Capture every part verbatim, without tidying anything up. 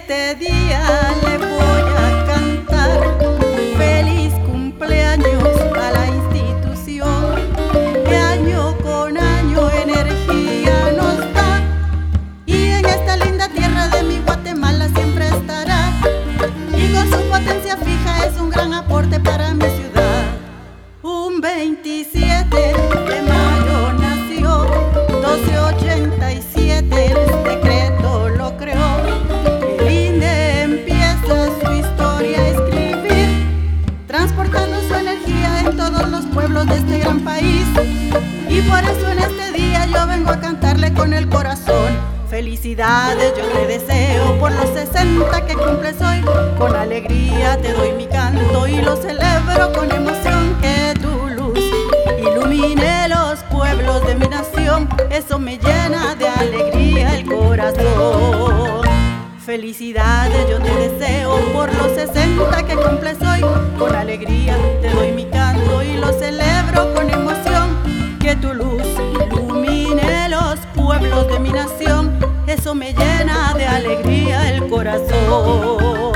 este día le voy a cantar feliz cumpleaños a la institución que año con año energía nos da, y en esta linda tierra de mi Guatemala siempre estará, y con su potencia fija es un gran aporte para mi ciudad. Un veintisiete de mayo nació, doce ochenta y siete el decreto lo creó. El I N E empieza su historia a escribir, transportando su energía en todos los pueblos de este gran país. Y por eso en este día yo vengo a cantarle con el corazón. Felicidades yo te deseo por los sesenta que cumples hoy. Con alegría te doy mi canto y lo celebro con emoción. Que tu luz ilumine los pueblos de mi nación, eso me llena de alegría el corazón. Felicidades yo te deseo por los sesenta que cumples hoy. Con alegría te doy mi canto y lo celebro con emoción. Que tu luz ilumine los pueblos de mi nación, eso me llena de alegría el corazón.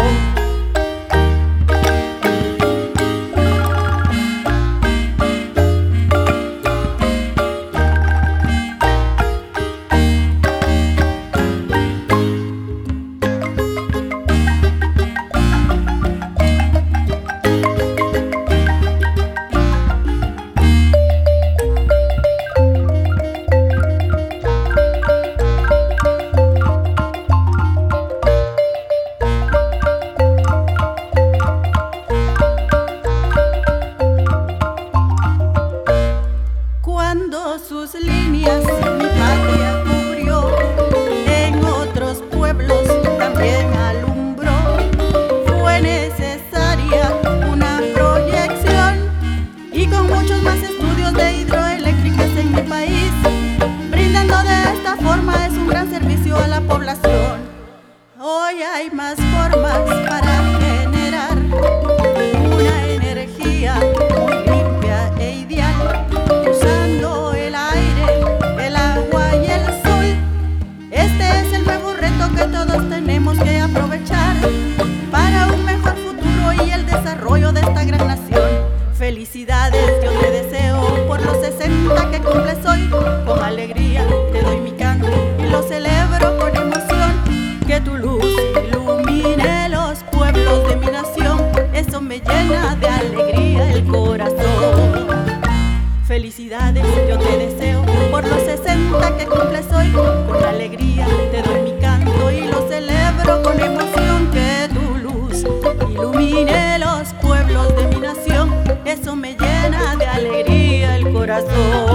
Cuando sus líneas mi patria cubrió, en otros pueblos también alumbró. Fue necesaria una proyección y con muchos más estudios de hidroeléctricas en mi país. Brindando de esta forma es un gran servicio a la población. Hoy hay más formas para generar una energía muy limpia e ideal, usando el aire, el agua y el sol. Este es el nuevo reto que todos tenemos que aprovechar para un mejor futuro y el desarrollo de esta gran nación. Felicidades yo te deseo por los sesenta que cumples hoy. Con alegría te doy mi canto y lo celebro con emoción. Que tu luz ilumine los pueblos de mi nación, eso me llena de alegría el corazón. Felicidades yo te deseo por los sesenta que cumples hoy. Con alegría te doy mi canto y lo celebro con emoción. Que tu luz ilumine los pueblos de mi nación, eso me llena de alegría el corazón.